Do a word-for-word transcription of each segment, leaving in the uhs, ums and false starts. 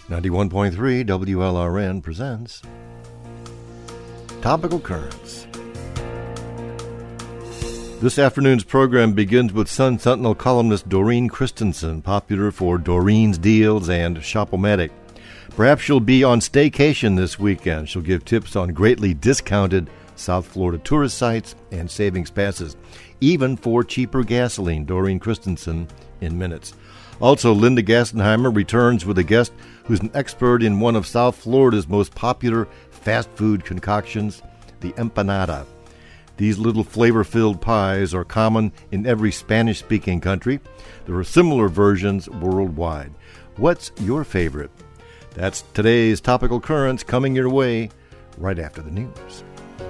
ninety-one point three W L R N presents Topical Currents. This afternoon's program begins with Sun Sentinel columnist Doreen Christensen, popular for Doreen's Deals and Shop-O-Matic. Perhaps she'll be on staycation this weekend. She'll give tips on greatly discounted South Florida tourist sites and savings passes, even for cheaper gasoline. Doreen Christensen in minutes. Also, Linda Gassenheimer returns with a guest who's an expert in one of South Florida's most popular fast food concoctions, the empanada. These little flavor-filled pies are common in every Spanish-speaking country. There are similar versions worldwide. What's your favorite? That's today's Topical Currents, coming your way right after the news.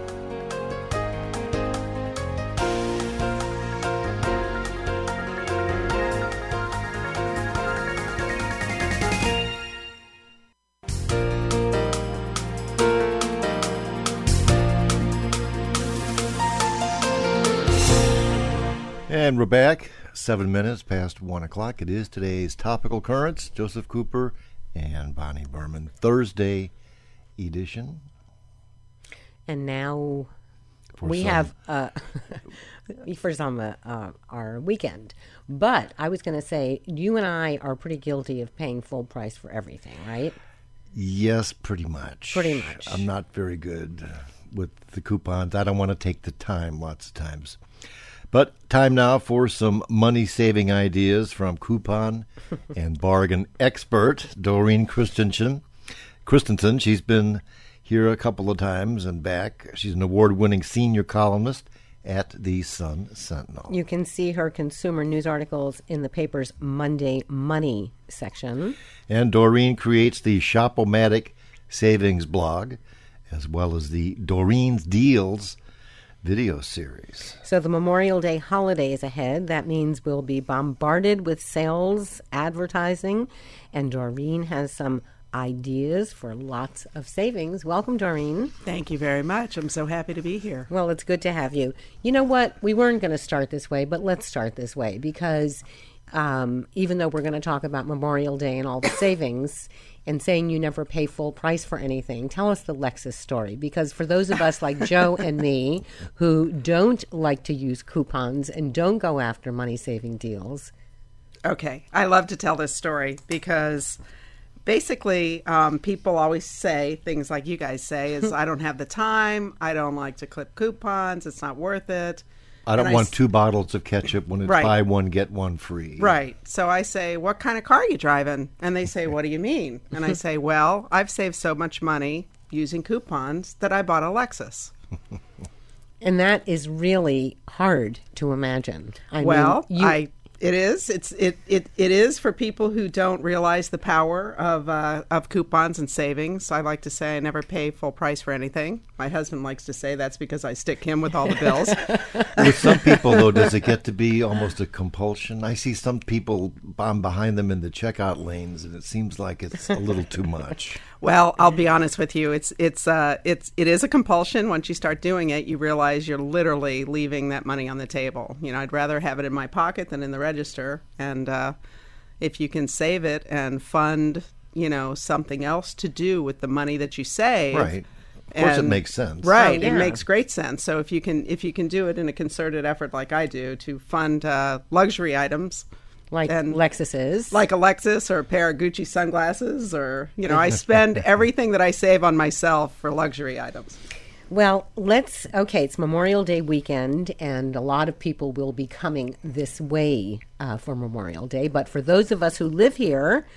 And we're back, seven minutes past one o'clock. It is today's Topical Currents. Joseph Cooper and Bonnie Berman, Thursday edition. And now For we some. have, uh, for some, uh, uh, our weekend. But I was going to say, you and I are pretty guilty of paying full price for everything, right? Yes, pretty much. Pretty much. I'm not very good with the coupons. I don't want to take the time lots of times. But time now for some money-saving ideas from coupon and bargain expert Doreen Christensen. Christensen, she's been here a couple of times and back. She's an award-winning senior columnist at the Sun Sentinel. You can see her consumer news articles in the paper's Monday Money section. And Doreen creates the Shop-O-Matic savings blog, as well as the Doreen's Deals video series. So the Memorial Day holiday is ahead. That means we'll be bombarded with sales, advertising, and Doreen has some ideas for lots of savings. Welcome, Doreen. Thank you very much. I'm so happy to be here. Well, it's good to have you. You know what? We weren't going to start this way, but let's start this way because um, even though we're going to talk about Memorial Day and all the savings and saying you never pay full price for anything, tell us the Lexus story. Because for those of us like Joe and me who don't like to use coupons and don't go after money-saving deals. Okay. I love to tell this story because basically um, people always say things like you guys say is, I don't have the time, I don't like to clip coupons, it's not worth it. I don't and want I, two bottles of ketchup when it's right. buy one, get one free. Right. So I say, what kind of car are you driving? And they say, what do you mean? And I say, well, I've saved so much money using coupons that I bought a Lexus. And that is really hard to imagine. I well, mean, you... I it is. It's it, it it is for people who don't realize the power of uh, of coupons and savings. I like to say I never pay full price for anything. My husband likes to say that's because I stick him with all the bills. With some people, though, does it get to be almost a compulsion? I see some people, I'm behind them in the checkout lanes, and it seems like it's a little too much. Well, I'll be honest with you. It's it's uh it's it is a compulsion. Once you start doing it, you realize you're literally leaving that money on the table. You know, I'd rather have it in my pocket than in the register. And uh, if you can save it and fund, you know, something else to do with the money that you save, right? Of course, and, it makes sense. Right, oh, yeah. It makes great sense. So if you can if you can do it in a concerted effort like I do to fund uh, luxury items. Like and Lexuses. Like a Lexus or a pair of Gucci sunglasses or, you know, I spend everything that I save on myself for luxury items. Well, let's, okay, it's Memorial Day weekend, and a lot of people will be coming this way uh, for Memorial Day. But for those of us who live here,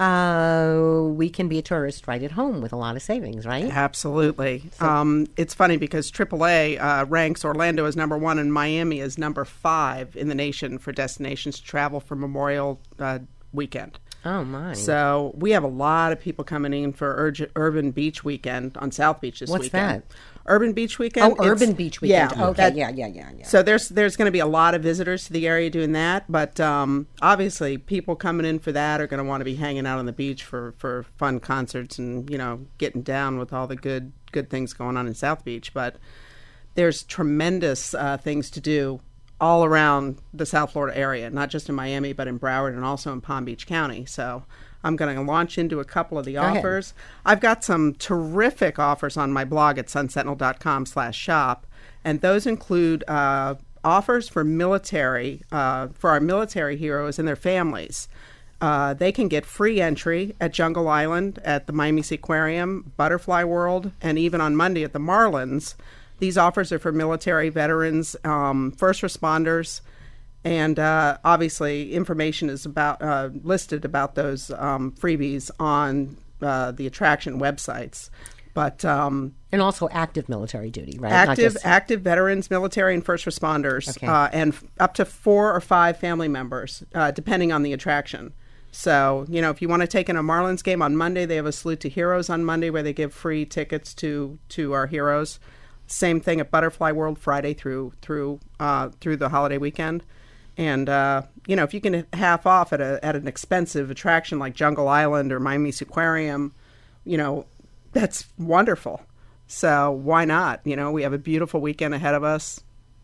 uh, we can be a tourist right at home with a lot of savings, right? Absolutely. So, um, it's funny because triple A uh, ranks Orlando as number one and Miami as number five in the nation for destinations to travel for Memorial uh, weekend. Oh, my. So we have a lot of people coming in for Ur- Urban Beach Weekend on South Beach this What's weekend. What's that? Urban Beach Weekend. Oh, Urban Beach Weekend. Yeah, okay, that, yeah, yeah, yeah, yeah. So there's there's going to be a lot of visitors to the area doing that, but um, obviously people coming in for that are going to want to be hanging out on the beach for, for fun concerts and, you know, getting down with all the good good things going on in South Beach. But there's tremendous uh, things to do all around the South Florida area, not just in Miami, but in Broward and also in Palm Beach County. So I'm going to launch into a couple of the Go offers. ahead. I've got some terrific offers on my blog at sunsentinel.com slash shop, and those include uh, offers for military, uh, for our military heroes and their families. Uh, they can get free entry at Jungle Island, at the Miami Seaquarium, Butterfly World, and even on Monday at the Marlins. These offers are for military veterans, um, first responders, and uh, obviously information is about uh, listed about those um, freebies on uh, the attraction websites. But um, And also active military duty, right? Not active just- active veterans, military, and first responders, Okay. uh, and f- up to four or five family members, uh, depending on the attraction. So, you know, if you want to take in a Marlins game on Monday, they have a Salute to Heroes on Monday where they give free tickets to to our heroes. Same thing at Butterfly World Friday through through uh, through the holiday weekend. And uh, you know, if you can half off at a at an expensive attraction like Jungle Island or Miami Seaquarium, you know, that's wonderful. So why not? You know, we have a beautiful weekend ahead of us.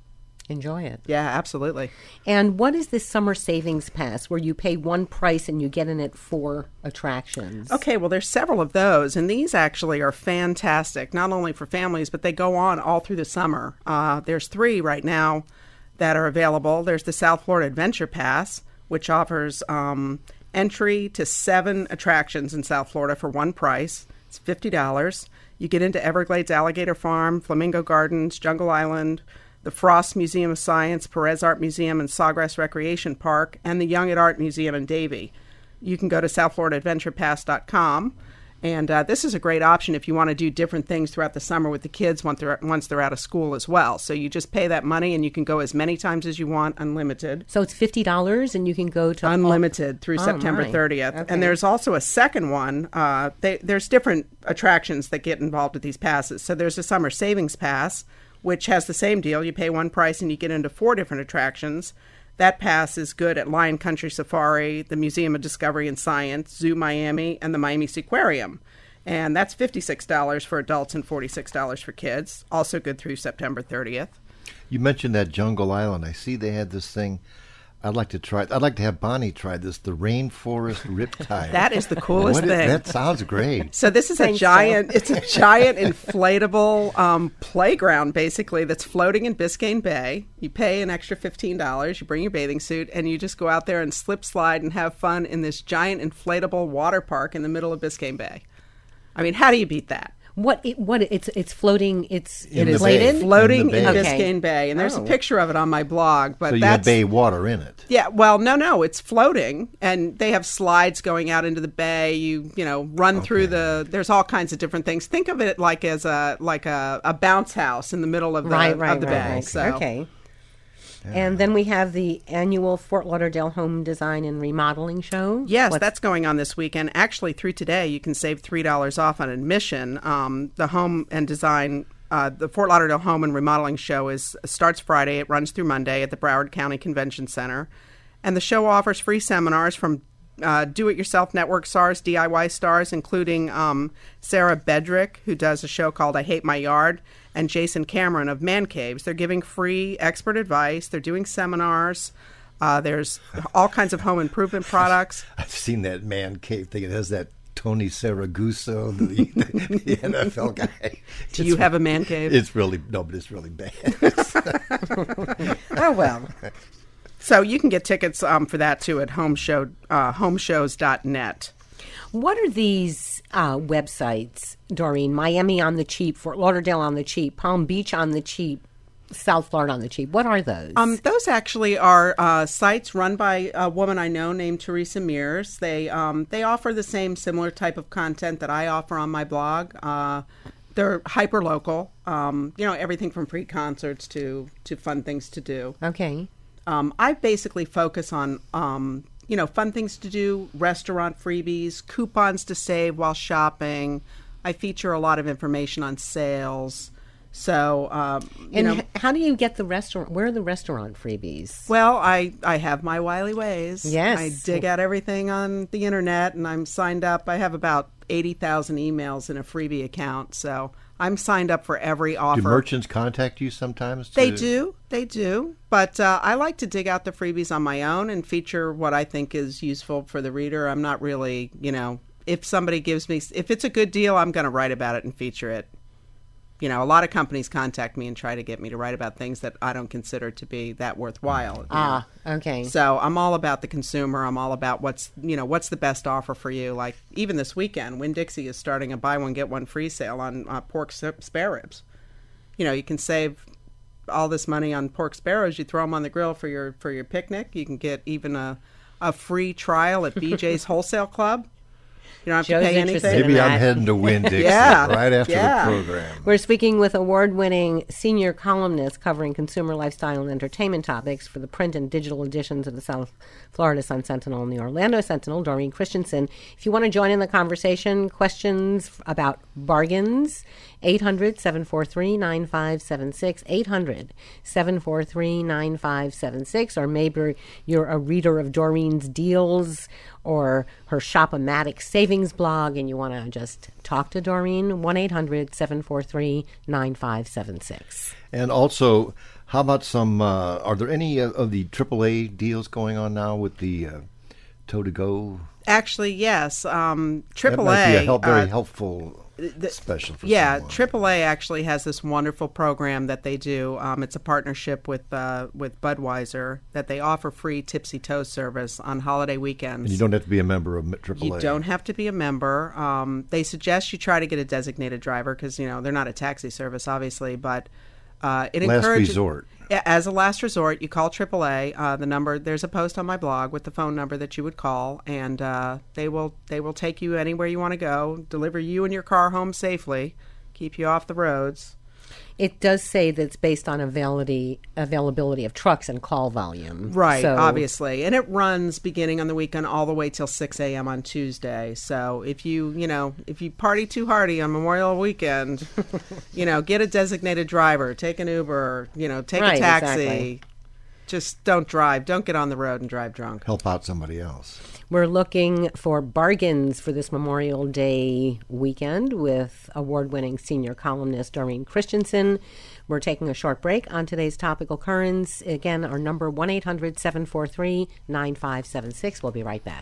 Enjoy it. Yeah, absolutely. And what is this summer savings pass where you pay one price and you get in it four attractions? Okay, well, there's several of those, and these actually are fantastic, not only for families, but they go on all through the summer. Uh, there's three right now that are available. There's the South Florida Adventure Pass, which offers um, entry to seven attractions in South Florida for one price. It's fifty dollars. You get into Everglades Alligator Farm, Flamingo Gardens, Jungle Island, the Frost Museum of Science, Perez Art Museum, and Sawgrass Recreation Park, and the Young at Art Museum in Davie. You can go to south florida adventure pass dot com, and uh, this is a great option if you want to do different things throughout the summer with the kids once they're, once they're out of school as well. So you just pay that money, and you can go as many times as you want, unlimited. So it's fifty dollars and you can go to... Unlimited through Oh, September my. thirtieth. Okay. And there's also a second one. Uh, they, there's different attractions that get involved with these passes. So there's a Summer Savings Pass, which has the same deal. You pay one price and you get into four different attractions. That pass is good at Lion Country Safari, the Museum of Discovery and Science, Zoo Miami, and the Miami Seaquarium. And that's fifty-six dollars for adults and forty-six dollars for kids. Also good through September thirtieth. You mentioned that Jungle Island. I see they had this thing. I'd like to try. I'd like to have Bonnie try this. The Rainforest Riptide. That is the coolest What is- thing. that sounds great. So this is a Thanks, giant, it's a giant inflatable um, playground, basically, that's floating in Biscayne Bay. You pay an extra fifteen dollars, you bring your bathing suit, and you just go out there and slip slide and have fun in this giant inflatable water park in the middle of Biscayne Bay. I mean, how do you beat that? What? It, what? It's it's floating. It's In the inflated. bay. Floating In in, the bay. Biscayne Bay. And there's Oh. a picture of it on my blog. But So you that's have bay water in it. Yeah, well, no, no, it's floating, and they have slides going out into the bay. You, you know, run through the. There's all kinds of different things. Think of it like as a like a, a bounce house in the middle of the Right, right, of the right. bay. right. So. Okay. And then we have the annual Fort Lauderdale Home Design and Remodeling Show. Yes, What's- that's going on this weekend. Actually, through today, you can save three dollars off on admission. Um, the home and design, uh, the Fort Lauderdale Home and Remodeling Show is starts Friday. It runs through Monday at the Broward County Convention Center, and the show offers free seminars from uh, do-it-yourself network stars, D I Y stars, including um, Sarah Bedrick, who does a show called I Hate My Yard, and Jason Cameron of Man Caves. They're giving free expert advice. They're doing seminars. Uh, there's all kinds of home improvement products. I've seen that man cave thing. It has that Tony Saraguso, the, the N F L guy. Do you have a man cave? It's really no, but it's really bad. Oh well. So you can get tickets um, for that too at home show, uh, home shows dot net. What are these uh, websites, Doreen? Miami on the cheap, Fort Lauderdale on the cheap, Palm Beach on the cheap, South Florida on the cheap. What are those? Um, those actually are uh, sites run by a woman I know named Teresa Mears. They um, they offer the same similar type of content that I offer on my blog. Uh, they're hyper local. Um, you know, everything from free concerts to to fun things to do. okay. Um, I basically focus on, um, you know, fun things to do, restaurant freebies, coupons to save while shopping. I feature a lot of information on sales. So, um, you And know, h- how do you get the restaurant? Where are the restaurant freebies? well, I, I have my wily ways. Yes. I dig out everything on the internet, and I'm signed up. I have about eighty thousand emails in a freebie account. So I'm signed up for every offer. Do merchants contact you sometimes? To... They do. They do. But uh, I like to dig out the freebies on my own and feature what I think is useful for the reader. I'm not really, you know, if somebody gives me, if it's a good deal, I'm going to write about it and feature it. You know, a lot of companies contact me and try to get me to write about things that I don't consider to be that worthwhile. Ah, know? Okay. So I'm all about the consumer. I'm all about what's, you know, what's the best offer for you. Like even this weekend, Winn-Dixie is starting a buy one, get one free sale on uh, pork spare ribs. You know, you can save all this money on pork sparrows. You throw them on the grill for your for your picnic. You can get even a, a free trial at B J's Wholesale Club. You don't have Joe's to pay anything. Maybe I'm heading to Winn-Dixie Yeah. right after Yeah. the program. We're speaking with award-winning senior columnist covering consumer, lifestyle, and entertainment topics for the print and digital editions of the South Florida Sun-Sentinel and the Orlando Sentinel, Doreen Christensen. If you want to join in the conversation, questions about bargains, eight hundred, seven four three, nine five seven six, eight hundred, seven four three, nine five seven six, or maybe you're a reader of Doreen's deals or her Shop-O-Matic savings blog and you want to just talk to Doreen, one eight hundred, seven four three, nine five seven six. And also, how about some, uh, are there any uh, of the triple A deals going on now with the uh, Toe-to-Go? Actually, yes. Um, That triple might be a A. help, very uh, helpful the- special for Yeah, someone. triple A actually has this wonderful program that they do. Um, it's a partnership with uh, with Budweiser that they offer free Tipsy Toe service on holiday weekends. And you don't have to be a member of triple A. You don't have to be a member. Um, they suggest you try to get a designated driver because, you know, they're not a taxi service, obviously, but uh, it Last encourages... resort. As a last resort, you call triple A. Uh, the number, there's a post on my blog with the phone number that you would call, and uh, they will they will take you anywhere you want to go, deliver you and your car home safely, keep you off the roads. It does say that it's based on availability availability of trucks and call volume. Right, So, obviously. And it runs beginning on the weekend all the way till six a.m. on Tuesday. So if you, you know, if you party too hardy on Memorial weekend, you know, get a designated driver, take an Uber, you know, take Right, a taxi. exactly. Just don't drive. Don't get on the road and drive drunk. Help out somebody else. We're looking for bargains for this Memorial Day weekend with award-winning senior columnist Doreen Christensen. We're taking a short break on today's topical currents. Again, our number one eight hundred, seven four three, nine five seven six. We'll be right back.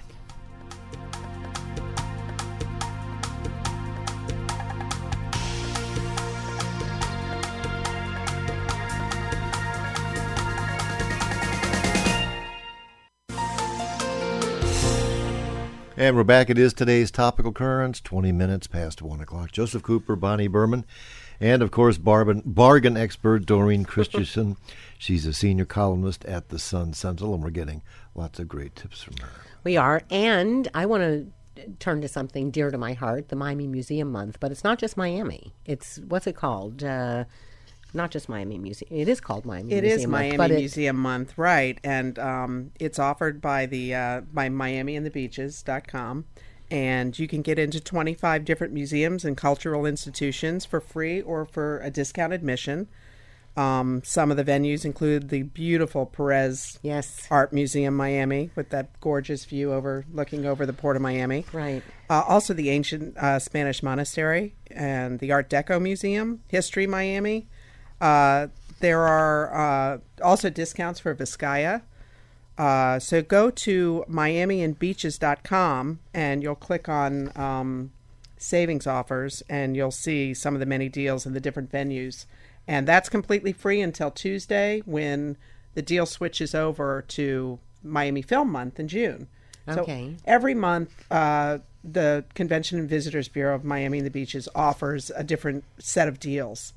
And we're back. It is today's topical currents, twenty minutes past one o'clock. Joseph Cooper, Bonnie Berman, and, of course, bargain, bargain expert Doreen Christensen. She's a senior columnist at the Sun-Sentinel, and we're getting lots of great tips from her. We are, and I want to turn to something dear to my heart, the Miami Museum Month. But it's not just Miami. It's, what's it called? Uh, not just Miami Museum. It is called Miami It Museum is Month. Miami but it- Museum Month, right? And um, it's offered by the uh, by Miami and the Beaches dot com, and you can get into twenty-five different museums and cultural institutions for free or for a discount admission. Um, some of the venues include the beautiful Perez Yes. Art Museum, Miami, with that gorgeous view over looking over the Port of Miami. Right. Uh, also, the ancient uh, Spanish monastery and the Art Deco Museum, History Miami. Uh, there are uh, also discounts for Vizcaya. Uh, so go to Miami and Beaches dot com and you'll click on um, savings offers and you'll see some of the many deals in the different venues. And that's completely free until Tuesday when the deal switches over to Miami Film Month in June. Okay. So every month, uh, the Convention and Visitors Bureau of Miami and the Beaches offers a different set of deals.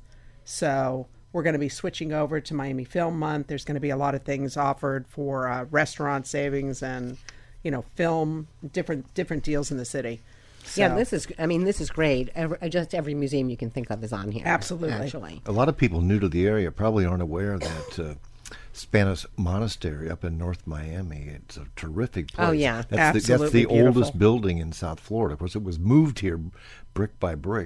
So we're going to be switching over to Miami Film Month. There's going to be a lot of things offered for uh, restaurant savings and, you know, film, different different deals in the city. So, Yeah, this is, I mean, this is great. Every, just every museum you can think of is on here. Absolutely. Actually. A lot of people new to the area probably aren't aware that uh, Spanish Monastery up in North Miami, it's a terrific place. Oh, yeah. That's the, that's Absolutely the beautiful. oldest building in South Florida. Of course, it was moved here brick by brick.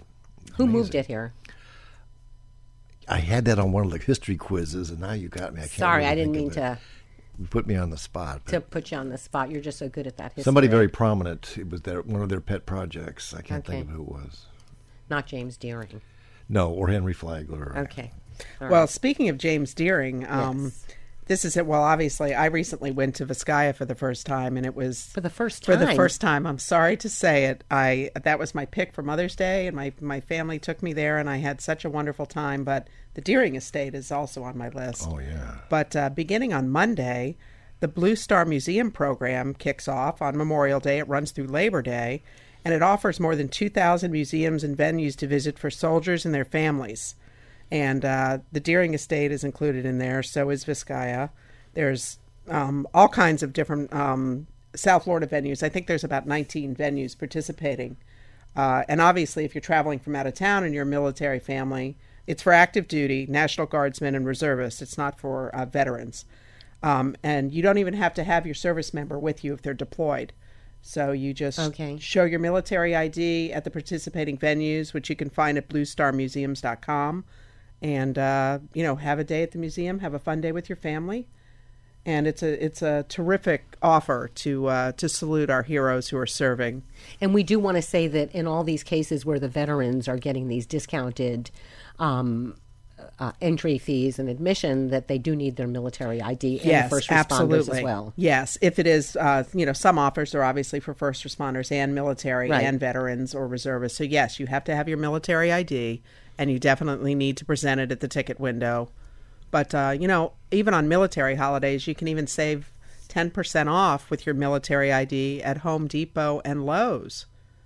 Who moved it here? I had that on one of the history quizzes, and now you got me. I can't Sorry, really I didn't think mean of it. to You put me on the spot. To put you on the spot. You're just so good at that history. Somebody very prominent. It was their, one of their pet projects. I can't Okay. think of who it was. Not James Deering. No, or Henry Flagler. Okay. All Well, right. speaking of James Deering, um, Yes. this is it. Well, obviously, I recently went to Vizcaya for the first time, and it was For the first for time. the first time. I'm sorry to say it. I that was my pick for Mother's Day, and my my family took me there, and I had such a wonderful time. But the Deering Estate is also on my list. Oh, yeah. But uh, beginning on Monday, the Blue Star Museum program kicks off on Memorial Day. It runs through Labor Day, and it offers more than two thousand museums and venues to visit for soldiers and their families. And uh, the Deering Estate is included in there, so is Vizcaya. There's um, all kinds of different um, South Florida venues. I think there's about nineteen venues participating. Uh, and obviously, if you're traveling from out of town and you're a military family, it's for active duty, National Guardsmen, and reservists. It's not for uh, veterans. Um, and you don't even have to have your service member with you if they're deployed. So you just Okay. show your military I D at the participating venues, which you can find at blue star museums dot com. And, uh, you know, have a day at the museum, have a fun day with your family. And it's a it's a terrific offer to uh, to salute our heroes who are serving. And we do want to say that in all these cases where the veterans are getting these discounted um, uh, entry fees and admission, that they do need their military I D and Yes, the first responders absolutely. as well. Yes, if it is, uh, you know, some offers are obviously for first responders and military Right. and veterans or reservists. So yes, you have to have your military I D, and you definitely need to present it at the ticket window. But uh, you know, even on military holidays, you can even save ten percent off with your military I D at Home Depot and Lowe's.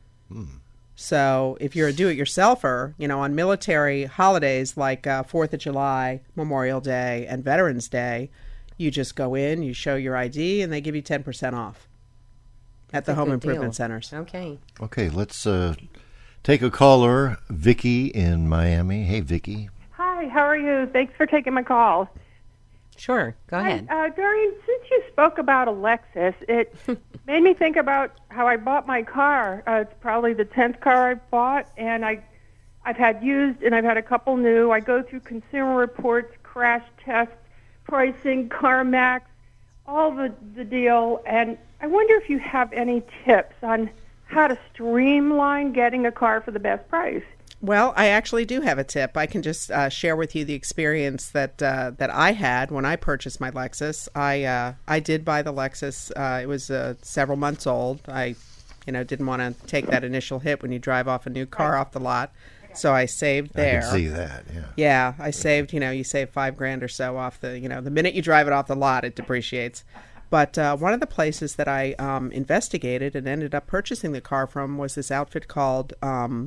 So if you're a do-it-yourselfer, you know, on military holidays like uh, fourth of July, Memorial Day, and Veterans Day, you just go in, you show your I D, and they give you ten percent off at the a home good improvement deal. centers. Okay. Okay, let's uh, take a caller. Vicky in Miami. Hey, Vicky. Hi, how are you? Thanks for taking my call. Sure. Go ahead. Hi, uh, Doreen, since you spoke about a Lexus, it made me think about how I bought my car. Uh, it's probably the tenth car I've bought, and I, I've had used and I've had a couple new. I go through Consumer Reports, crash tests, pricing, CarMax, all the, the deal, and I wonder if you have any tips on how to streamline getting a car for the best price. Well, I actually do have a tip. I can just uh, share with you the experience that uh, that I had when I purchased my Lexus. I uh, I did buy the Lexus. Uh, it was uh, several months old. I, you know, didn't want to take that initial hit when you drive off a new car off the lot, so I saved there. I can see that, yeah. Yeah, I saved. You know, you save five grand or so off the. You know, the minute you drive it off the lot, it depreciates. But uh, one of the places that I um, investigated and ended up purchasing the car from was this outfit called. Um,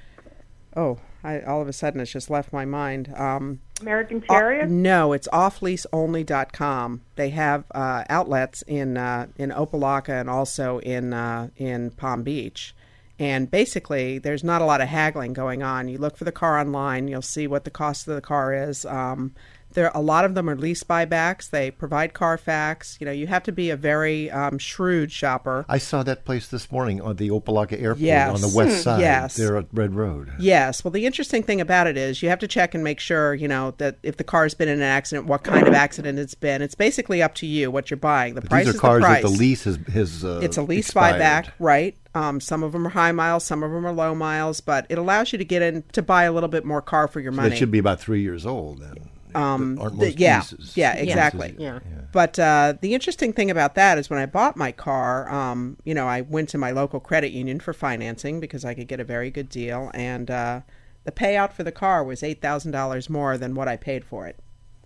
Oh, I, all of a sudden it's just left my mind. Um, American uh, Chariot? no, it's off lease only dot com. They have uh, outlets in uh, in Opelika and also in uh, in Palm Beach. And basically, there's not a lot of haggling going on. You look for the car online, you'll see what the cost of the car is. Um, there, a lot of them are lease buybacks. They provide Carfax. You know, you have to be a very um, shrewd shopper. I saw that place this morning on the Opelika Airport Yes. on the west side. Yes. There at Red Road. Yes. Well, the interesting thing about it is you have to check and make sure, you know, that if the car's been in an accident, what kind of accident it's been. It's basically up to you what you're buying. The But price these are is cars the price. that the lease has, has uh, It's a lease expired. buyback, right? Um, some of them are high miles, some of them are low miles, but it allows you to get in to buy a little bit more car for your money. It should be about three years old then. Um, Aren't the- most yeah, leases? yeah, exactly. Leases- Yeah. But uh, the interesting thing about that is when I bought my car, um, you know, I went to my local credit union for financing because I could get a very good deal, and uh, the payout for the car was eight thousand dollars more than what I paid for it.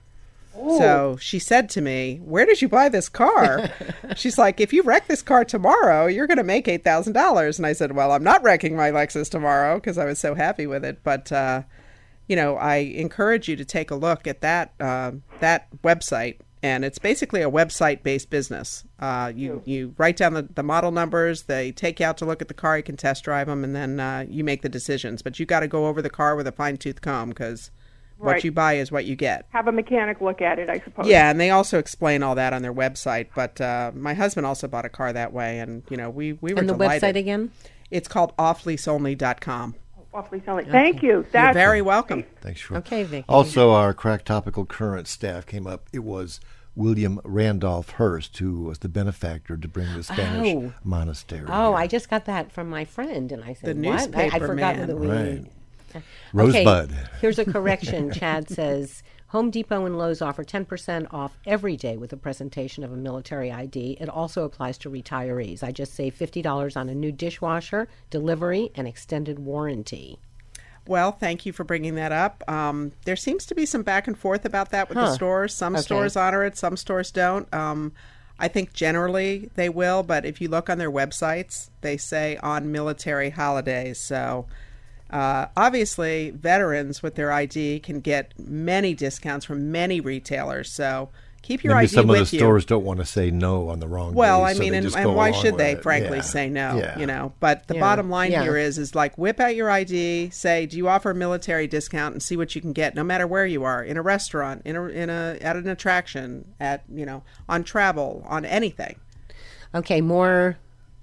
So she said to me, "Where did you buy this car?" She's like, "If you wreck this car tomorrow, you're going to make eight thousand dollars." And I said, "Well, I'm not wrecking my Lexus tomorrow because I was so happy with it." But, uh, you know, I encourage you to take a look at that uh, that website. And it's basically a website-based business. Uh, you, you write down the, the model numbers, they take you out to look at the car, you can test drive them, and then uh, you make the decisions. But you got to go over the car with a fine-tooth comb because Right. what you buy is what you get. Have a mechanic look at it, I suppose. Yeah, and they also explain all that on their website. But uh, my husband also bought a car that way, and you know we we were And the delighted. website again? It's called off lease only dot com. Awfully selling. Thank you. You're That's very welcome. Thanks for Okay, Vicky. Also, our Crack Topical Current staff came up. It was William Randolph Hearst, who was the benefactor to bring the Spanish Oh. monastery. Oh, here. I just got that from my friend, and I said, The what? I, I newspaper forgot man. that we... Right. Okay, Rosebud. here's a correction. Chad says, Home Depot and Lowe's offer ten percent off every day with the presentation of a military I D. It also applies to retirees. I just saved fifty dollars on a new dishwasher, delivery, and extended warranty. Well, thank you for bringing that up. Um, there seems to be some back and forth about that with Huh. the stores. Some Okay. stores honor it, some stores don't. Um, I think generally they will, but if you look on their websites, they say on military holidays. So uh, obviously, veterans with their I D can get many discounts from many retailers. So keep your Maybe I D some with of the you. stores don't want to say no on the wrong Well, day, I so mean, they and, just and go why along should with they, it. frankly, Yeah. say no? Yeah. You know, but the Yeah. bottom line Yeah. here is, is like whip out your I D, say, do you offer a military discount, and see what you can get, no matter where you are, in a restaurant, in a, in a, at an attraction, at you know, on travel, on anything. Okay, more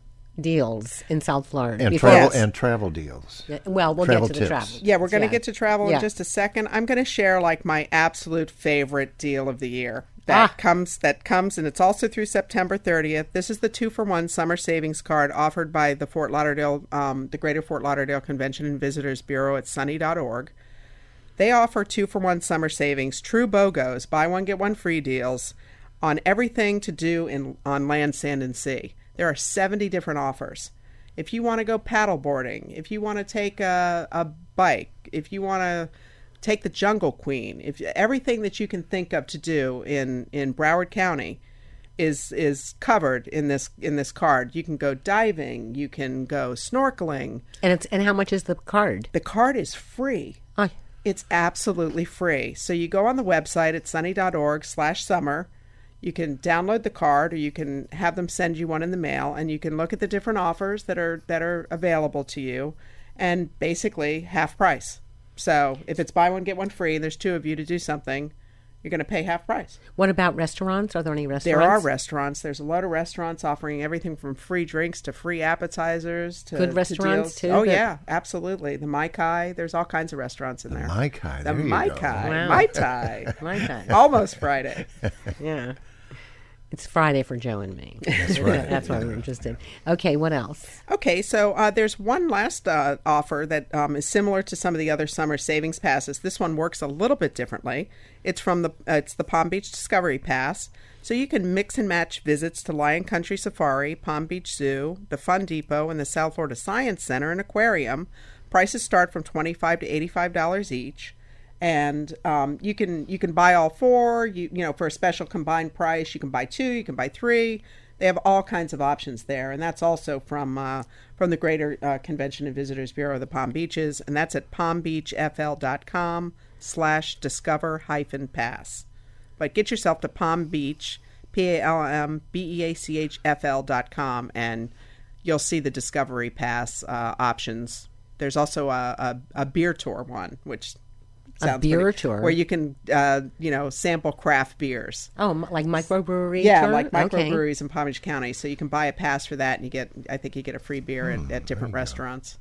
deals in South Florida. And Before- travel Yes. and travel deals. Well, we'll travel get to tips. the travel. Yeah, we're going to Yeah. get to travel Yeah. in just a second. I'm going to share like my absolute favorite deal of the year that Ah. comes that comes and it's also through September thirtieth. This is the two for one summer savings card offered by the Fort Lauderdale, um, the Greater Fort Lauderdale Convention and Visitors Bureau at sunny dot org. They offer two for one summer savings, true BOGOs, buy one get one free deals on everything to do in on land, sand, and sea. There are seventy different offers. If you want to go paddle boarding, if you want to take a, a bike, if you want to take the Jungle Queen, if everything that you can think of to do in, in Broward County is is covered in this in this card. You can go diving, you can go snorkeling. And it's and how much is the card? The card is free. Oh, It's absolutely free. So you go on the website at sunny dot org slash summer. You can download the card, or you can have them send you one in the mail, and you can look at the different offers that are that are available to you, and basically half price. So if it's buy one get one free, and there's two of you to do something, you're going to pay half price. what about restaurants? Are there any restaurants? There are restaurants. There's a lot of restaurants offering everything from free drinks to free appetizers to Good to restaurants, deals. too, Oh that- yeah, absolutely. The Mai Tai. There's all kinds of restaurants in there. Mai Tai, The there you Mai go. Tai. Wow. Mai Tai. My God. Almost Friday. Yeah. It's Friday for Joe and me. That's right. That's why we're interested. Okay, what else? Okay, so uh, there's one last uh, offer that um, is similar to some of the other summer savings passes. This one works a little bit differently. It's from the uh, it's the Palm Beach Discovery Pass, so you can mix and match visits to Lion Country Safari, Palm Beach Zoo, the Fun Depot, and the South Florida Science Center and Aquarium. Prices start from twenty-five to eighty-five dollars each. And um, you can you can buy all four. You you know for a special combined price, you can buy two. You can buy three. They have all kinds of options there, and that's also from uh, from the Greater uh, Convention and Visitors Bureau of the Palm Beaches, and that's at palm beach f l dot com slash discover hyphen pass. But get yourself to Palm Beach, P A L M B E A C H F L dot com, and you'll see the Discovery Pass uh, options. There's also a, a, a beer tour one, which sounds beer pretty- tour? where you can uh, you know sample craft beers. Oh, m- like microbrewery? Yeah, tour? like Okay. microbreweries in Palm Beach County. So you can buy a pass for that, and you get I think you get a free beer at, at different restaurants.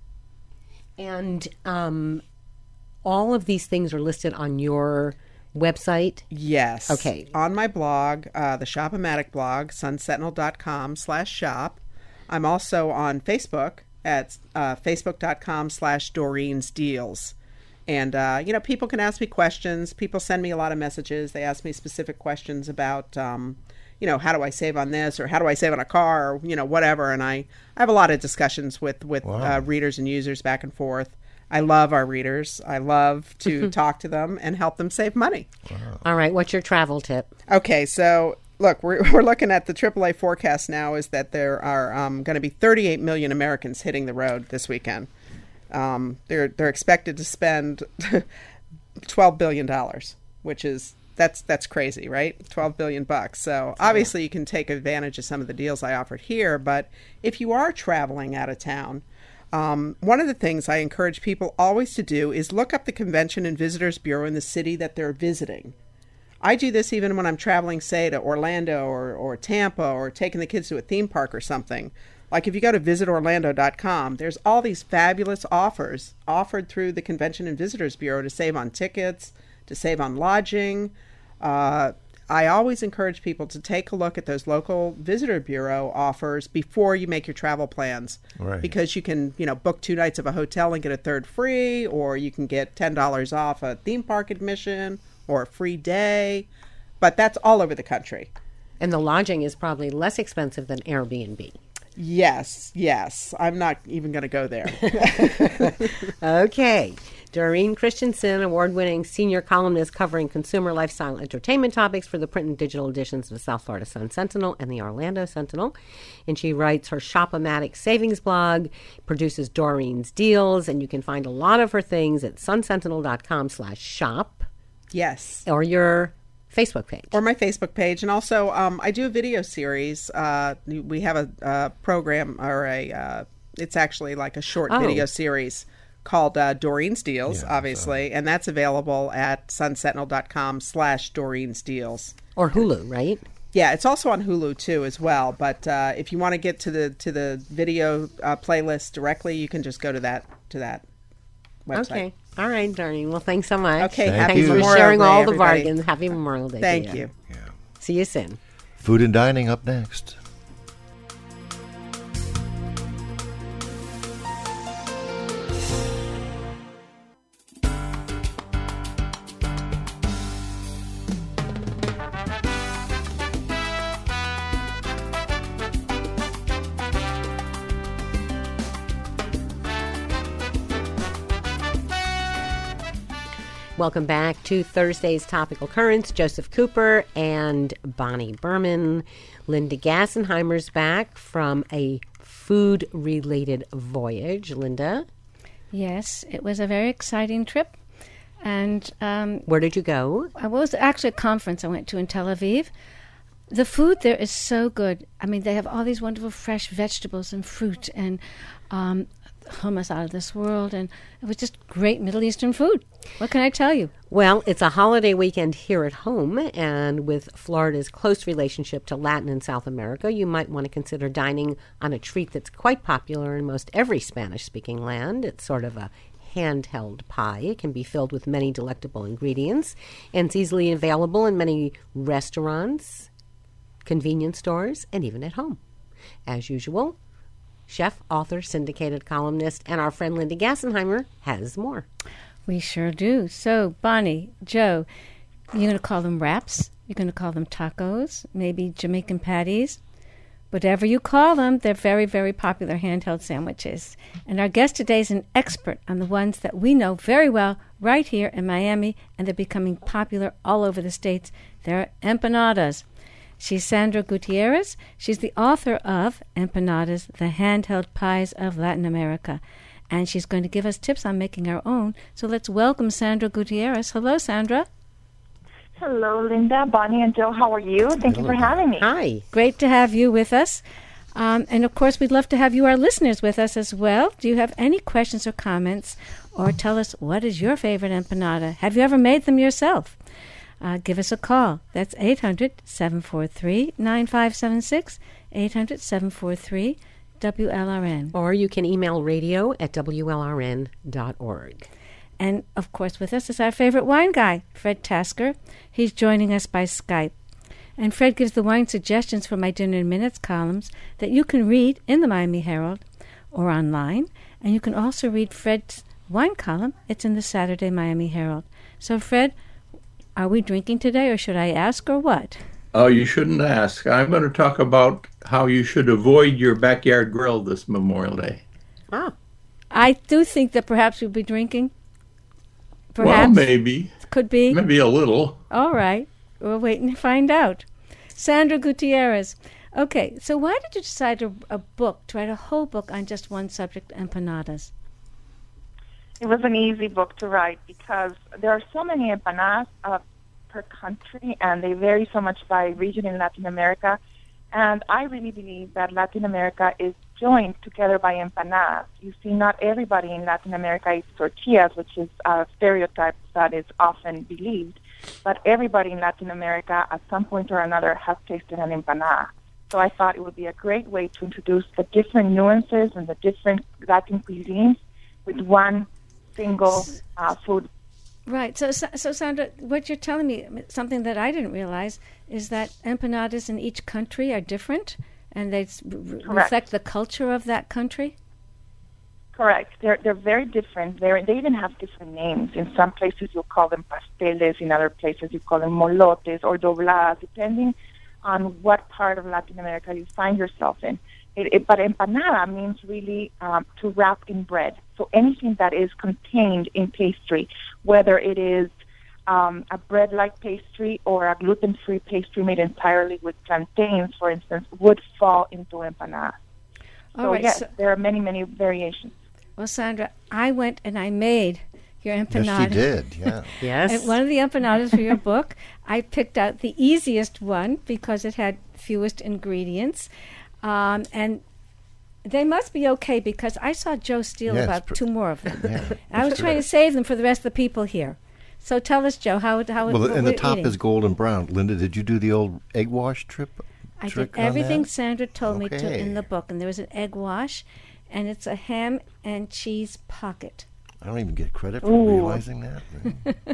And um, all of these things are listed on your website. Yes. Okay. On my blog, uh, the Shop-O-Matic blog, sun sentinel dot com slash shop. I'm also on Facebook at uh, facebook dot com slash Doreen's Deals. And, uh, you know, people can ask me questions. People send me a lot of messages. They ask me specific questions about, um, you know, how do I save on this, or how do I save on a car, or, you know, whatever. And I, I have a lot of discussions with, with Wow. uh, readers and users back and forth. I love our readers. I love to talk to them and help them save money. All right, what's your travel tip? Okay, so look, we're, we're looking at the triple A forecast now is that there are um, going to be thirty-eight million Americans hitting the road this weekend. Um, they're they're expected to spend twelve billion dollars, which is that's that's crazy, right? twelve billion bucks. So obviously you can take advantage of some of the deals I offered here, but if you are traveling out of town, um, one of the things I encourage people always to do is look up the Convention and Visitors Bureau in the city that they're visiting. I do this even when I'm traveling, say, to Orlando or, or Tampa, or taking the kids to a theme park or something. Like if you go to visit orlando dot com, there's all these fabulous offers offered through the Convention and Visitors Bureau to save on tickets, to save on lodging. Uh, I always encourage people to take a look at those local visitor bureau offers before you make your travel plans. Right. Because you can, you know, book two nights of a hotel and get a third free, or you can get ten dollars off a theme park admission or a free day. But that's all over the country. And the lodging is probably less expensive than Airbnb. Yes, yes. I'm not even going to go there. Okay. Doreen Christensen, award-winning senior columnist covering consumer lifestyle entertainment topics for the print and digital editions of the South Florida Sun-Sentinel and the Orlando Sentinel. And she writes her Shop-O-Matic savings blog, produces Doreen's Deals, and you can find a lot of her things at sunsentinel.com slash shop. Yes. Or your Facebook page. Or my Facebook page. And also, um, I do a video series. Uh, we have a, a program, or a, uh, it's actually like a short Oh. video series called uh, Doreen's Deals, Yeah, obviously. so. And that's available at sunsentinel.com slash Doreen's Deals. Or Hulu, right? Yeah, it's also on Hulu too as well. But uh, if you want to get to the to the video uh, playlist directly, you can just go to that to that website. Okay. All right, Doreen. Well, thanks so much. Okay, Thank happy you. Thanks for Memorial sharing Day, all the everybody. bargains. Happy Memorial Day. to Thank you. Yeah. See you soon. Food and dining up next. Welcome back to Thursday's Topical Currents. Joseph Cooper and Bonnie Berman. Linda Gassenheimer's back from a food-related voyage. Linda, Yes, it was a very exciting trip. And um, where did you go? I was actually a conference I went to in Tel Aviv. The food there is so good. I mean, they have all these wonderful fresh vegetables and fruit and um, hummus out of this world. And it was just great Middle Eastern food. What can I tell you? Well, it's a holiday weekend here at home, and with Florida's close relationship to Latin and South America, you might want to consider dining on a treat that's quite popular in most every Spanish-speaking land. It's sort of a handheld pie. It can be filled with many delectable ingredients, and it's easily available in many restaurants, convenience stores, and even at home. As usual, chef, author, syndicated columnist, and our friend Linda Gassenheimer has more. We sure do. So, Bonnie, Joe, you're going to call them wraps. You're going to call them tacos, maybe Jamaican patties. Whatever you call them, they're very, very popular handheld sandwiches. And our guest today is an expert on the ones that we know very well right here in Miami, and they're becoming popular all over the States. They're empanadas. She's Sandra Gutierrez. She's the author of Empanadas, the Handheld Pies of Latin America. And she's going to give us tips on making our own. So let's welcome Sandra Gutierrez. Hello, Sandra. Hello, Linda, Bonnie, and Joe. How are you? Thank you for having me. Hi. Great to have you with us. Um, and, of course, we'd love to have you, our listeners, with us as well. Do you have any questions or comments? Or tell us, what is your favorite empanada? Have you ever made them yourself? Uh, give us a call. That's eight hundred, seven four three, nine five seven six, eight hundred, seven four three, W L R N. Or you can email radio at W L R N dot org. And, of course, with us is our favorite wine guy, Fred Tasker. He's joining us by Skype. And Fred gives the wine suggestions for my Dinner in Minutes columns that you can read in the Miami Herald or online. And you can also read Fred's wine column. It's in the Saturday Miami Herald. So, Fred, are we drinking today, or should I ask, or what? Oh, you shouldn't ask. I'm going to talk about how you should avoid your backyard grill this Memorial Day. Ah, I do think that perhaps we'll be drinking. Well, Perhaps. maybe. Could be. Maybe a little. All right. We'll wait and find out. Sandra Gutierrez. Okay, so why did you decide to, a book, to write a whole book on just one subject, empanadas? It was an easy book to write because there are so many empanadas uh, per country, and they vary so much by region in Latin America. And I really believe that Latin America is joined together by empanadas. You see, not everybody in Latin America eats tortillas, which is a stereotype that is often believed. But everybody in Latin America, at some point or another, has tasted an empanada. So I thought it would be a great way to introduce the different nuances and the different Latin cuisines with one single uh, food Right. So, so, so, Sandra, what you're telling me, something that I didn't realize, is that empanadas in each country are different, and they s- re- reflect the culture of that country? Correct. They're they're very different. They're, they even have different names. In some places you call them pasteles. In other places you call them molotes or dobladas, depending on what part of Latin America you find yourself in. It, it, but empanada means really um, to wrap in bread. So anything that is contained in pastry, whether it is um, a bread-like pastry or a gluten-free pastry made entirely with plantains, for instance, would fall into empanada. All so right, yes, so- there are many, many variations. Well, Sandra, I went and I made your empanada. Yes, she did. Yeah. Yes. And one of the empanadas for your book, I picked out the easiest one because it had fewest ingredients. Um, and they must be okay because I saw Joe steal Yes, about pr- two more of them. Yeah. I was trying to save them for the rest of the people here. So tell us, Joe, how how Well, what and the we're top eating. is golden brown. Linda, did you do the old egg wash trip? I did trick on everything that? Sandra told me to Okay. in the book, and there was an egg wash, and it's a ham and cheese pocket. I don't even get credit for Ooh. realizing that.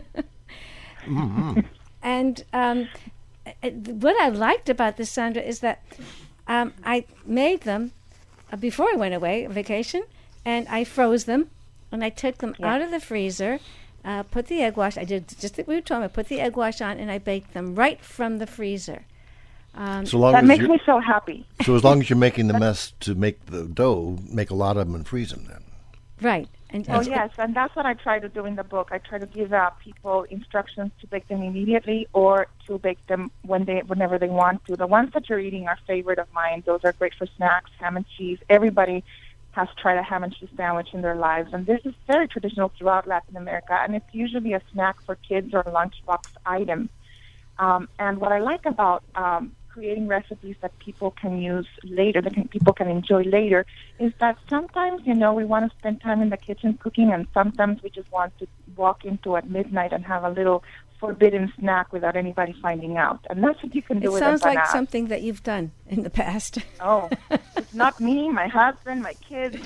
mm-hmm. And um, uh, what I liked about this, Sandra, is that um, I made them uh, before I went away on vacation, and I froze them, and I took them Yeah. out of the freezer, uh, put the egg wash. I did just like we were told me. Put the egg wash on, and I baked them right from the freezer. Um, So long That as makes you, me so happy. so as long as you're making the mess to make the dough, make a lot of them and freeze them then. right. And, Oh and- yes, and that's what I try to do in the book. I try to give uh, people instructions to bake them immediately or to bake them when they, whenever they want to. The ones that you're eating are favorite of mine. Those are great for snacks, ham and cheese. Everybody has tried a ham and cheese sandwich in their lives, and this is very traditional throughout Latin America, and it's usually a snack for kids or a lunchbox item. Um, and what I like about um, creating recipes that people can use later, that can, people can enjoy later, is that sometimes, you know, we want to spend time in the kitchen cooking, and sometimes we just want to walk into at midnight and have a little forbidden snack without anybody finding out. And that's what you can do it with sounds like empanadas. something that you've done in the past. Oh, it's not me, my husband, my kids.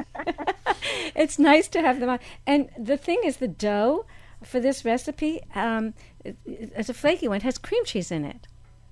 It's nice to have them on. And the thing is, the dough for this recipe, um, it, it, it's a flaky one. It has cream cheese in it.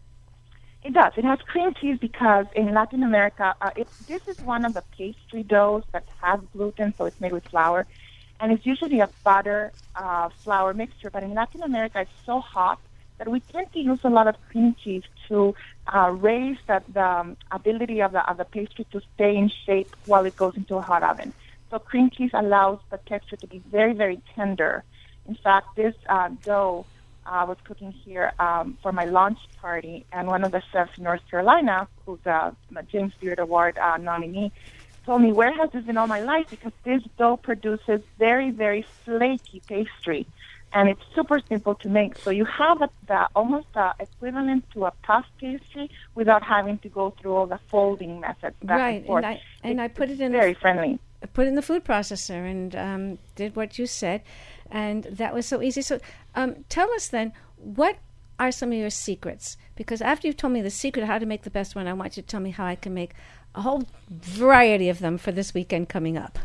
It does. It has cream cheese because in Latin America, uh, it, this is one of the pastry doughs that has gluten, so it's made with flour. And it's usually a butter uh, flour mixture. But in Latin America, it's so hot that we tend to use a lot of cream cheese to uh, raise the, the um, ability of the, of the pastry to stay in shape while it goes into a hot oven. So cream cheese allows the texture to be very, very tender. In fact, this uh, dough I was cooking here um, for my launch party, and one of the chefs in North Carolina, who's a, a James Beard Award uh, nominee, told me, where has this been all my life? Because this dough produces very, very flaky pastry, and it's super simple to make. So you have a, the, almost uh, equivalent to a puff pastry without having to go through all the folding methods back Right, and forth. and I and I It's put it in very the, friendly. put it in the food processor and um, did what you said, and that was so easy. So um, tell us then, what are some of your secrets? Because after you've told me the secret of how to make the best one, I want you to tell me how I can make a whole variety of them for this weekend coming up.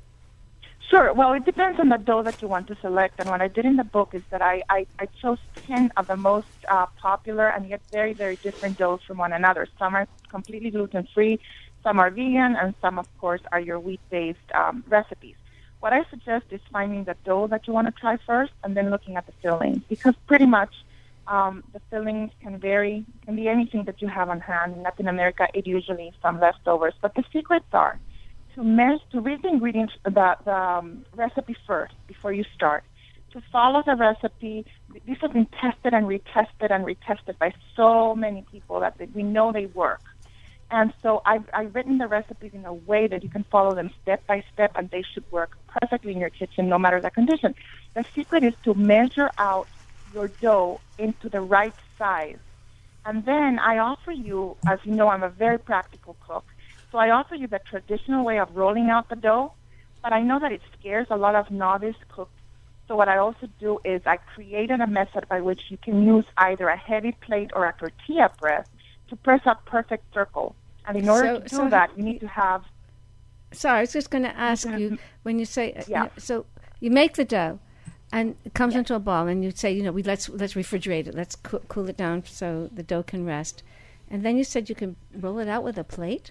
Sure. Well, it depends on the dough that you want to select. And what I did in the book is that I, I, I chose ten of the most uh, popular and yet very, very different doughs from one another. Some are completely gluten-free, some are vegan, and some, of course, are your wheat-based um, recipes. What I suggest is finding the dough that you want to try first and then looking at the fillings, because pretty much um, the fillings can vary, can be anything that you have on hand. In Latin America, it usually is some leftovers. But the secrets are to measure, to read the ingredients, the, the um, recipe first before you start, to follow the recipe. These have been tested and retested and retested by so many people that they, we know they work. And so I've, I've written the recipes in a way that you can follow them step by step, and they should work perfectly in your kitchen no matter the condition. The secret is to measure out your dough into the right size. And then I offer you, as you know, I'm a very practical cook, so I offer you the traditional way of rolling out the dough, but I know that it scares a lot of novice cooks. So what I also do is I created a method by which you can use either a heavy plate or a tortilla press to press a perfect circle. And in order So- to do so that, you need to have... Sorry, I was just going to ask you, when you say, uh, Yeah. you know, so you make the dough, And it comes Yes. into a ball, and you say, you know, we let's let's refrigerate it, let's co- cool it down so the dough can rest. And then you said you can roll it out with a plate.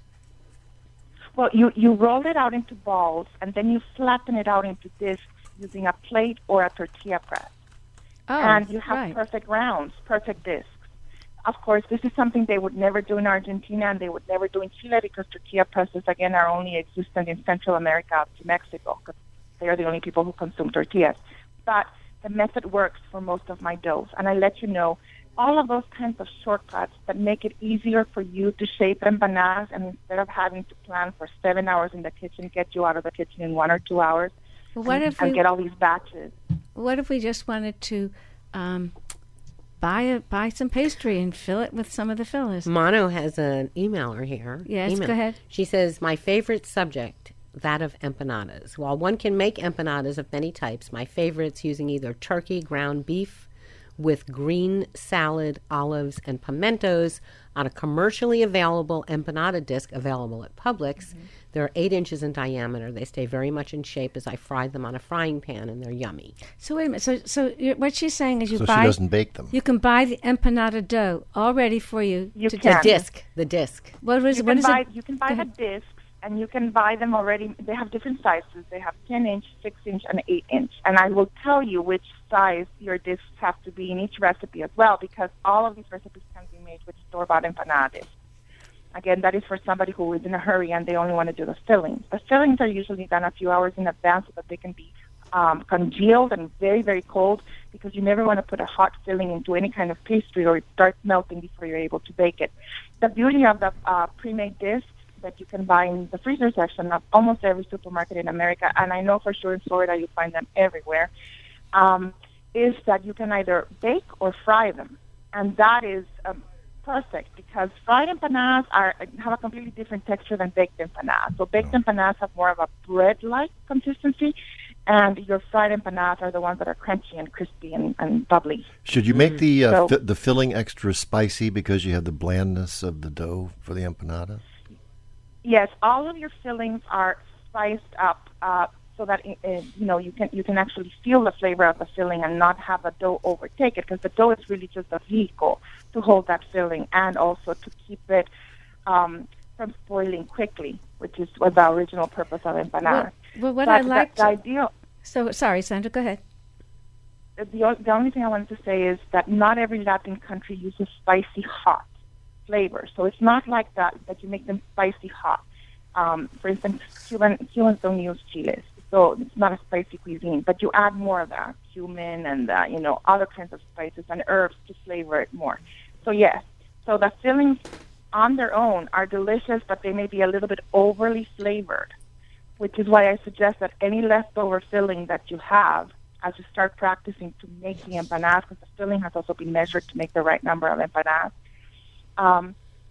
Well, you, you roll it out into balls, and then you flatten it out into discs using a plate or a tortilla press. Oh, and you have right. perfect rounds, perfect discs. Of course, this is something they would never do in Argentina, and they would never do in Chile, because tortilla presses, again, are only existent in Central America up to Mexico, because they are the only people who consume tortillas. But the method works for most of my doughs, and I let you know all of those kinds of shortcuts that make it easier for you to shape empanadas, and instead of having to plan for seven hours in the kitchen, get you out of the kitchen in one or two hours Well, what and, if and we get all these batches. what if we just wanted to um, buy a, buy some pastry and fill it with some of the fillers? Mono has an emailer here. Yes, Email. go ahead. She says, my favorite subject, that of empanadas. While one can make empanadas of many types, my favorite's using either turkey, ground beef with green salad, olives, and pimentos on a commercially available empanada disc available at Publix. Mm-hmm. They're eight inches in diameter. They stay very much in shape as I fry them on a frying pan, and they're yummy. So wait a minute. So so you're, what she's saying is you So buy. she doesn't bake them. You can buy the empanada dough all ready for you. You to can. The disc. The disc. What was You what can is buy, it? you can buy Go the ahead. discs, and you can buy them already. They have different sizes. They have ten inch, six inch, and eight inch. And I will tell you which size your discs have to be in each recipe as well, because all of these recipes can be made with store-bought empanadas. Again, that is for somebody who is in a hurry and they only want to do the fillings. The fillings are usually done a few hours in advance so that they can be um, congealed and very, very cold, because you never want to put a hot filling into any kind of pastry or it starts melting before you're able to bake it. The beauty of the uh, pre-made discs that you can buy in the freezer section of almost every supermarket in America, and I know for sure in Florida you find them everywhere, um, is that you can either bake or fry them. And that is um, perfect, because fried empanadas are have a completely different texture than baked empanadas. So baked empanadas have more of a bread-like consistency, and your fried empanadas are the ones that are crunchy and crispy and, and bubbly. Should you make the uh, So- fi- the filling extra spicy because you have the blandness of the dough for the empanada? Yes, all of your fillings are spiced up uh, so that it, it, you know you can you can actually feel the flavor of the filling and not have the dough overtake it, because the dough is really just a vehicle to hold that filling and also to keep it um, from spoiling quickly, which is what the original purpose of empanadas. Well, well, what But I the- like. the ideal. So sorry, Sandra. Go ahead. The, o- the only thing I wanted to say is that not every Latin country uses spicy hot flavor. So it's not like that, that you make them spicy hot. Um, for instance, Cuban, Cubans don't use chiles, so it's not a spicy cuisine. But you add more of that, cumin and, uh, you know, other kinds of spices and herbs to flavor it more. So, yes. So the fillings on their own are delicious, but they may be a little bit overly flavored, which is why I suggest that any leftover filling that you have, as you start practicing to make the empanadas, because the filling has also been measured to make the right number of empanadas, um,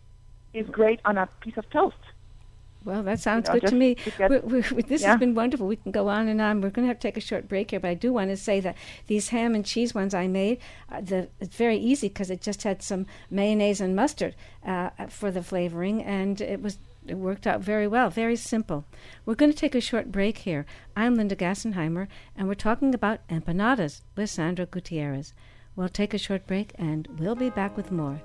is great on a piece of toast. Well, that sounds know, good to just me. to get- we we we- this Yeah. has been wonderful. We can go on and on. We're going to have to take a short break here, but I do want to say that these ham and cheese ones I made, uh, the, it's very easy because it just had some mayonnaise and mustard uh, for the flavoring, and it was it worked out very well. Very simple. We're going to take a short break here. I'm Linda Gassenheimer, and we're talking about empanadas with Sandra Gutierrez. We'll take a short break, and we'll be back with more.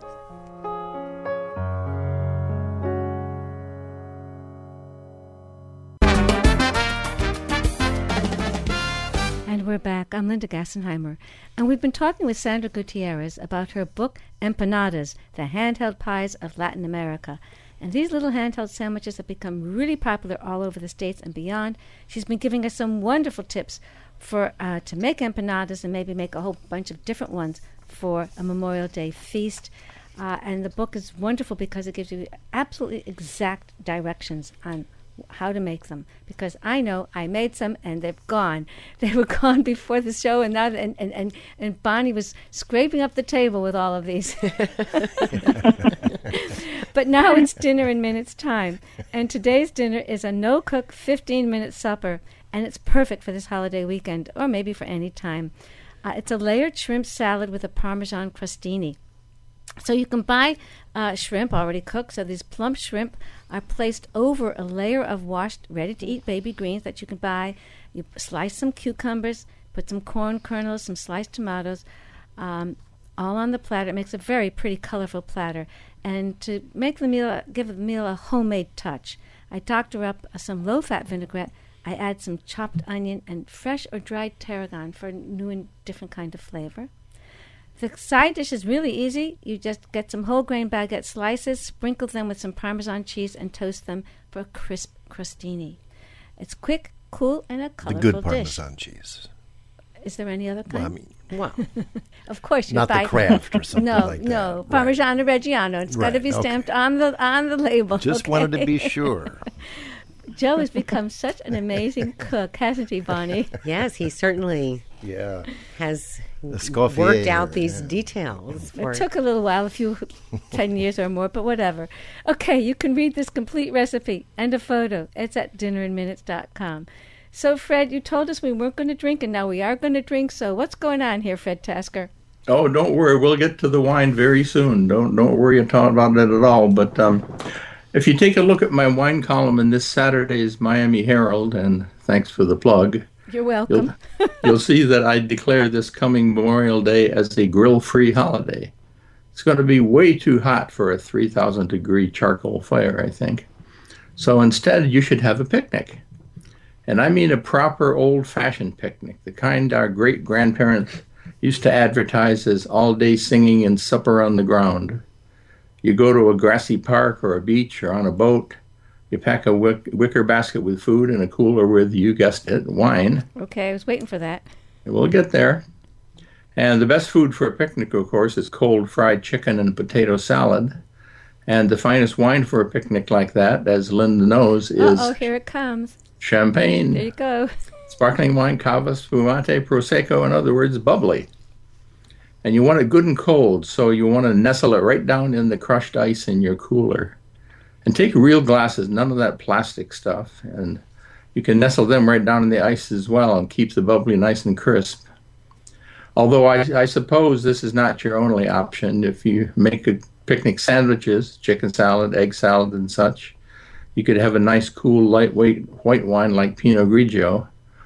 And we're back. I'm Linda Gassenheimer, and we've been talking with Sandra Gutierrez about her book, Empanadas, The Handheld Pies of Latin America. And these little handheld sandwiches have become really popular all over the States and beyond. She's been giving us some wonderful tips for uh, to make empanadas and maybe make a whole bunch of different ones for a Memorial Day feast. Uh, and the book is wonderful because it gives you absolutely exact directions on how to make them, because I know I made some and they've gone. They were gone before the show, and now and, and, and, and Bonnie was scraping up the table with all of these. But now it's dinner in minutes time, and today's dinner is a no-cook fifteen-minute supper, and it's perfect for this holiday weekend, or maybe for any time. Uh, it's a layered shrimp salad with a Parmesan crostini. So you can buy uh, shrimp already cooked. So these plump shrimp are placed over a layer of washed, ready-to-eat baby greens that you can buy. You slice some cucumbers, Put some corn kernels, some sliced tomatoes, um, all on the platter. It makes a very pretty, colorful platter. And to make the meal, give the meal a homemade touch, I doctor up some low-fat vinaigrette. I add some chopped onion and fresh or dried tarragon for a new and different kind of flavor. The side dish is really easy. You just get some whole grain baguette slices, sprinkle them with some Parmesan cheese, and toast them for a crisp crostini. It's quick, cool, and a The colorful good dish. Parmesan cheese. Is there any other Well, I kind? mean, Well, Of course, you not buy the Kraft or something no, like that. no, Right. Parmigiano Reggiano. It's got to Right, be okay. stamped on the on the label. Just okay? wanted to be sure. Joe has become such an amazing cook, hasn't he, Bonnie? yes, he certainly Yeah. has Escoffier, worked out these yeah. details. For, It took a little while, a few, ten years or more, but whatever. Okay, you can read this complete recipe and a photo. It's at dinner in minutes dot com. So, Fred, you told us we weren't going to drink, and now we are going to drink. So what's going on here, Fred Tasker? Oh, don't worry. We'll get to the wine very soon. Don't don't worry about it at all. But um, if you take a look at my wine column in this Saturday's Miami Herald, and thanks for the plug, You're welcome. you'll, you'll see that I declare this coming Memorial Day as a grill-free holiday. It's going to be way too hot for a three thousand degree charcoal fire, I think. So instead, you should have a picnic. And I mean a proper old-fashioned picnic, the kind our great-grandparents used to advertise as all-day singing and supper on the ground. You go to a grassy park or a beach or on a boat. You pack a wick- wicker basket with food and a cooler with, you guessed it, wine. Okay, I was waiting for that. And we'll get there. And the best food for a picnic, of course, is cold fried chicken and potato salad. And the finest wine for a picnic like that, as Linda knows, is Uh-oh, here it comes. champagne. There you go. Sparkling wine, cava, spumante, prosecco, in other words, bubbly. And you want it good and cold, so you want to nestle it right down in the crushed ice in your cooler. And take real glasses, none of that plastic stuff. And you can nestle them right down in the ice as well and keep the bubbly nice and crisp. Although I, I suppose this is not your only option. If you make a picnic sandwiches, chicken salad, egg salad, and such, you could have a nice, cool, lightweight white wine like Pinot Grigio,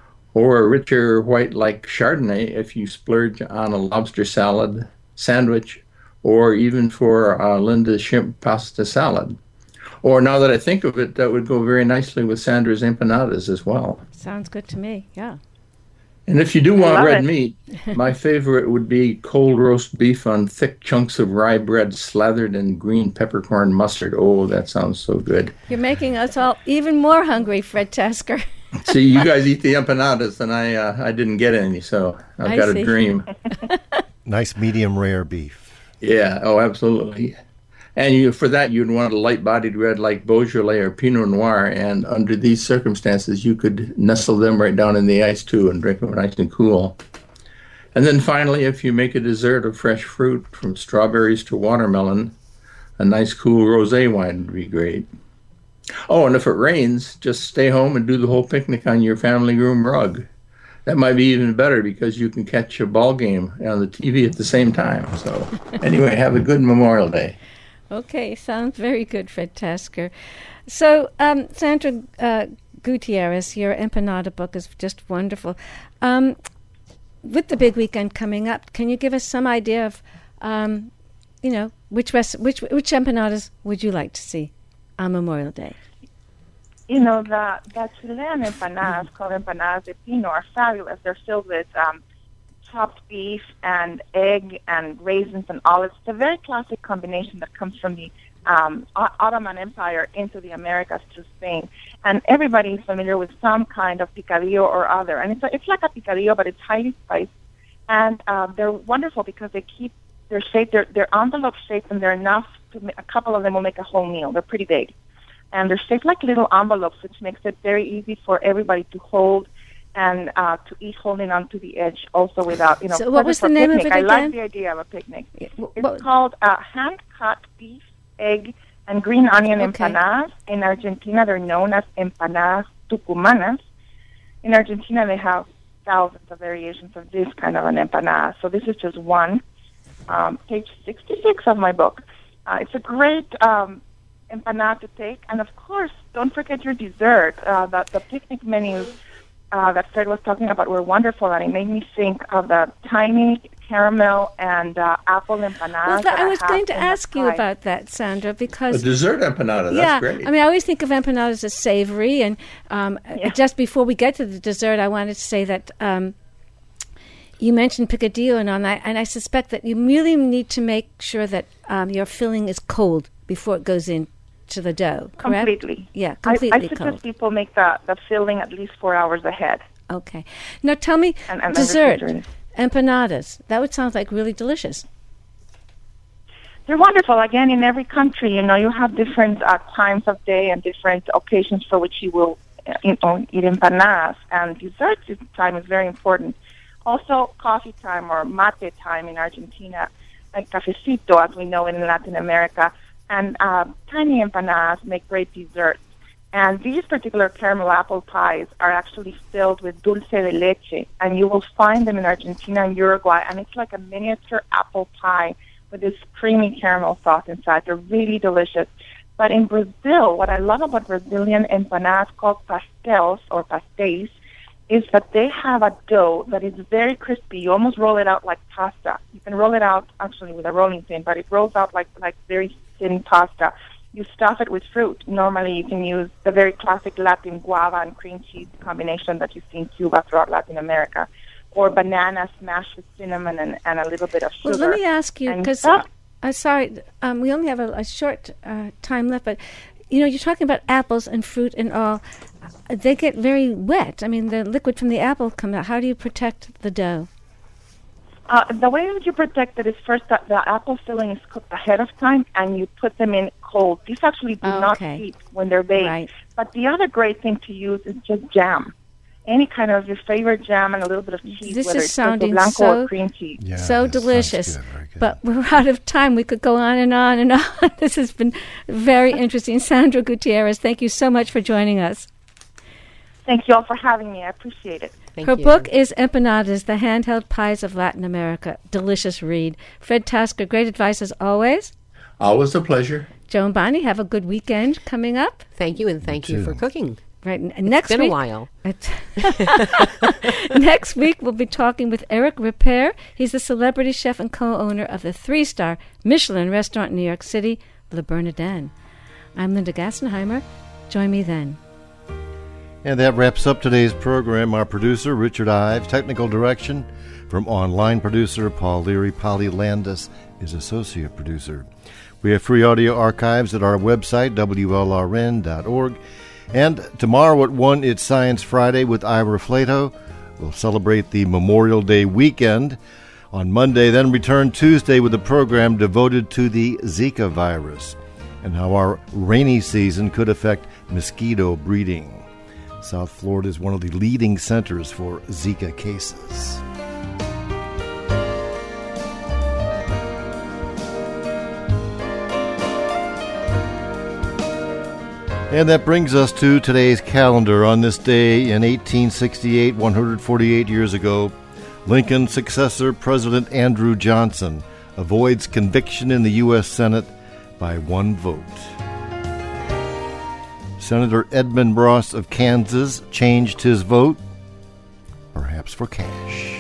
or a richer white like Chardonnay if you splurge on a lobster salad sandwich, or even for uh, Linda's shrimp pasta salad. Or now that I think of it, that would go very nicely with Sandra's empanadas as well. Sounds good to me, yeah. And if you do want love red it. meat, my favorite would be cold roast beef on thick chunks of rye bread slathered in green peppercorn mustard. Oh, that sounds so good. You're making us all even more hungry, Fred Tasker. See, you guys eat the empanadas, and I uh, I didn't get any, so I've I got see. a dream. Nice medium rare beef. Yeah, oh, absolutely. And you, for that, you'd want a light-bodied red like Beaujolais or Pinot Noir, and under these circumstances, you could nestle them right down in the ice, too, and drink them nice and cool. And then finally, if you make a dessert of fresh fruit, from strawberries to watermelon, a nice, cool rosé wine would be great. Oh, and if it rains, just stay home and do the whole picnic on your family room rug. That might be even better because you can catch a ball game on the T V at the same time. So anyway, have a good Memorial Day. Okay, sounds very good, Fred Tasker. So, um, Sandra uh, Gutierrez, your empanada book is just wonderful. Um, with the big weekend coming up, can you give us some idea of, um, you know, which rest, which which empanadas would you like to see on Memorial Day? You know, the, the Chilean empanadas called empanadas de pino are fabulous. They're filled with um, chopped beef and egg and raisins and olives. It's a very classic combination that comes from the um, O- Ottoman Empire into the Americas to Spain. And everybody is familiar with some kind of picadillo or other. And it's, a, it's like a picadillo, but it's highly spiced. And um, they're wonderful because they keep their shape, they're, they're envelope shaped, and they're enough to ma- a couple of them will make a whole meal. They're pretty big. And they're shaped like little envelopes, which makes it very easy for everybody to hold and uh, to eat holding onto the edge also without, you know. So what was the perfect name of picnic. it I again? like the idea of a picnic. Yeah, wh- It's what- called uh, hand-cut beef, egg, and green onion Okay. empanadas. In Argentina, they're known as empanadas tucumanas. In Argentina, they have thousands of variations of this kind of an empanada. So this is just one. Um, page sixty-six of my book. Uh, it's a great um, empanada to take. And, of course, don't forget your dessert. Uh, the, the picnic menus uh, that Fred was talking about were wonderful, and it made me think of the tiny caramel and uh, apple empanadas. Well, that I was have going to in ask the you pie. about that, Sandra, A because dessert empanada, that's yeah, great. I mean, I always think of empanadas as savory, and um, Yeah. just before we get to the dessert, I wanted to say that um, you mentioned picadillo, and on that, and I suspect that you really need to make sure that um, your filling is cold before it goes in to the dough. Correct? Completely. Yeah, I, completely I suggest cold. people make the, the filling at least four hours ahead. Okay. Now tell me, And- and dessert refrigerated. empanadas. That would sound like really delicious. They're wonderful. Again, in every country, you know, you have different uh, times of day and different occasions for which you will uh, you know, eat empanadas. And dessert time is very important. Also, coffee time or mate time in Argentina, like cafecito, as we know it in Latin America, and uh, tiny empanadas make great desserts. And these particular caramel apple pies are actually filled with dulce de leche, and you will find them in Argentina and Uruguay, and it's like a miniature apple pie with this creamy caramel sauce inside. They're really delicious. But in Brazil, what I love about Brazilian empanadas called pastels or pastéis is that they have a dough that is very crispy. You almost roll it out like pasta. You can roll it out actually with a rolling pin, but it rolls out like like very thin pasta. You stuff it with fruit. Normally, you can use the very classic Latin guava and cream cheese combination that you see in Cuba throughout Latin America, or banana smashed with cinnamon and, and a little bit of sugar. Well, let me ask you, And because that- I'm sorry, um, we only have a, a short uh, time left, but you know, you're talking about apples and fruit and all. Uh, They get very wet. I mean, the liquid from the apple comes out. How do you protect the dough? Uh, the way that you protect it is first that the apple filling is cooked ahead of time, and you put them in cold. These actually do Oh, not okay. heat when they're baked. Right. But the other great thing to use is just jam. Any kind of your favorite jam and a little bit of cheese, This whether is it's queso sounding blanco so- or cream cheese. Yeah, so that sounds delicious. good, very good. But we're out of time. We could go on and on and on. This has been very interesting. Sandra Gutierrez, thank you so much for joining us. Thank you all for having me. I appreciate it. Thank Her you. book is Empanadas, The Handheld Pies of Latin America. Delicious read. Fred Tasker, great advice as always. Always a pleasure. Joan Bonnie, have a good weekend coming up. Thank you, and thank you too. for cooking. Right, n- next It's been week, a while. It's- Next week, we'll be talking with Eric Ripert. He's the celebrity chef and co-owner of the three-star Michelin restaurant in New York City, Le Bernardin. I'm Linda Gassenheimer. Join me then. And that wraps up today's program. Our producer, Richard Ives, technical direction from online producer Paul Leary. Polly Landis is associate producer. We have free audio archives at our website, W L R N dot org. And tomorrow at one, it's Science Friday with Ira Flato. We'll celebrate the Memorial Day weekend. On Monday, then return Tuesday with a program devoted to the Zika virus and how our rainy season could affect mosquito breeding. South Florida is one of the leading centers for Zika cases. And that brings us to today's calendar. On this day in eighteen sixty-eight, one hundred forty-eight years ago, Lincoln's successor, President Andrew Johnson, avoids conviction in the U S Senate by one vote. Senator Edmund Ross of Kansas changed his vote, perhaps for cash.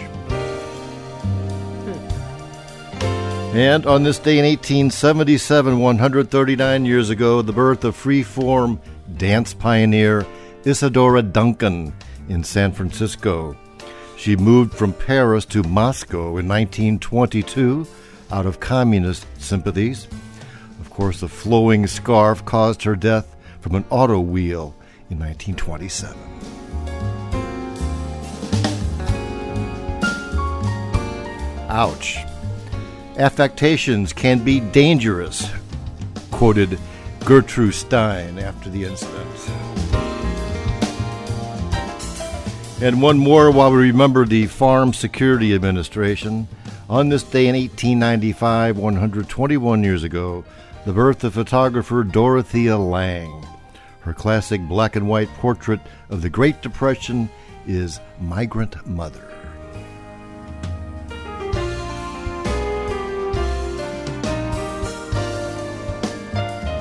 And on this day in eighteen seventy-seven, one hundred thirty-nine years ago, the birth of free-form dance pioneer Isadora Duncan in San Francisco. She moved from Paris to Moscow in nineteen twenty-two out of communist sympathies. Of course, a flowing scarf caused her death from an auto wheel in nineteen twenty-seven. Ouch. Affectations can be dangerous, quoted Gertrude Stein after the incident. And one more while we remember the Farm Security Administration. On this day in eighteen ninety-five, one hundred twenty-one years ago, the birth of photographer Dorothea Lange. Her classic black and white portrait of the Great Depression is Migrant Mother.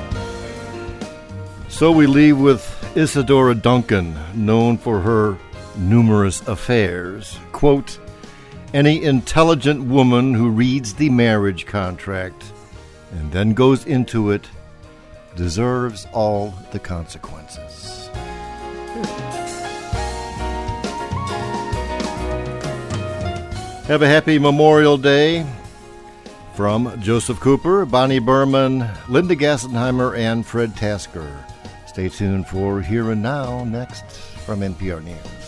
So we leave with Isadora Duncan, known for her numerous affairs. Quote, any intelligent woman who reads the marriage contract and then goes into it deserves all the consequences. Have a happy Memorial Day. From Joseph Cooper, Bonnie Berman, Linda Gassenheimer, and Fred Tasker. Stay tuned for Here and Now next from N P R News.